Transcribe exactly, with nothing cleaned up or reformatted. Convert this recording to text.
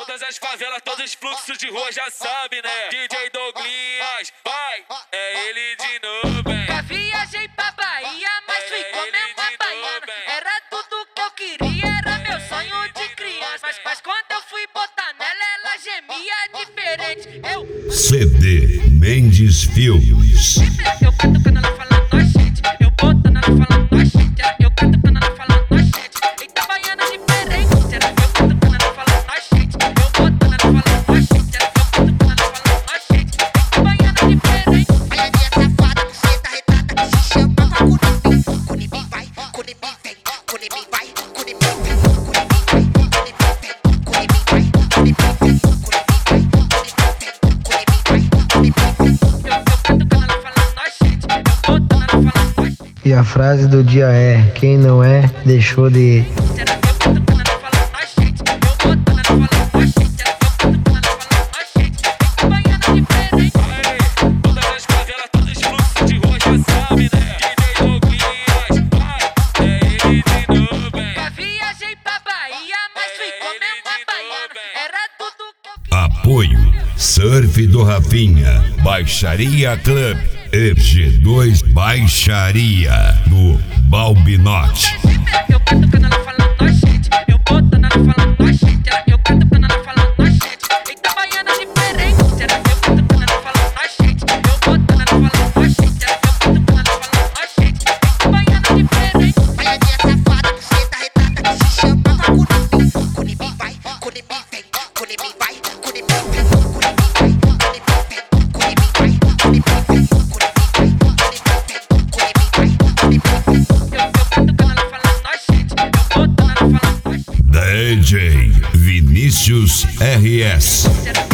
todas as favelas, todos os fluxos de rua já sabe, né? D J Douglas, vai, é ele de novo, hein? Já viajei pra Bahia, mas fui comer uma baiana. Era tudo que eu queria, era meu sonho de criança. Mas, mas quando eu fui botar nela, ela gemia diferente. Eu C D Mendes Filmes. Eu canto quando ela fala nós, gente. Eu boto quando ela fala nós, gente. Eu canto quando ela fala nós, gente. Eita, baiana diferente. Eu canto quando ela fala nós, gente. Eu boto quando ela fala nós, gente. Eu canto quando ela fala nós, gente. Eita, baiana diferente. Baianinha safada, buceta retrata que se chama Cunibim. Cunibim vai, Cunibim vem. Cunibim vai, Cunibim vem. Cunibim vai, Cunibim vem. Cunibim vai, Cunibim vem. Cunibim vai, Cunibim vem. Cunibim vai, Cunibim vem. Eu canto quando ela fala nós, gente. Eu boto quando ela fala nós, gente. E a frase do dia é: quem não é, deixou de ir. Eu canto quando ela fala nós, gente. Eu boto quando ela fala nós, gente. Eu canto quando ela fala nós, gente. Eita, baiana diferente. Aê, todas as favelas, todos os fluxos de rua já sabe, né? D J Douglas, vai, é ele de novo, hein? Já viajei pra Bahia, mas fui comer uma baiana. Era tudo que eu queria. Apoio Surf do Rafinha, Baixaria Club e G dois Baixaria no Balbinote. Eu canto quando ela fala nós, gente. Eu boto quando ela fala nós, gente. Eu canto quando ela fala nós, gente. Eita, baiana diferente. Eu canto quando ela fala nós, gente. Eu boto quando ela fala nós, gente. Eu canto quando ela fala nós, gente. Eita, baiana diferente. Baianinha safada, buceta retrata que se chama Cunibim. Cunibim vai, Cunibim vem. Cunibim vai, Cunibim vem. Cunibim vai, Cunibim vem. Cunibim vai, Cunibim vem. Cunibim vai, Cunibim vem. Cunibim vai, Cunibim vem. Eu, eu canto quando ela fala nós, gente. Eu boto quando ela fala nós, gente. D J Vinícius R S. Eu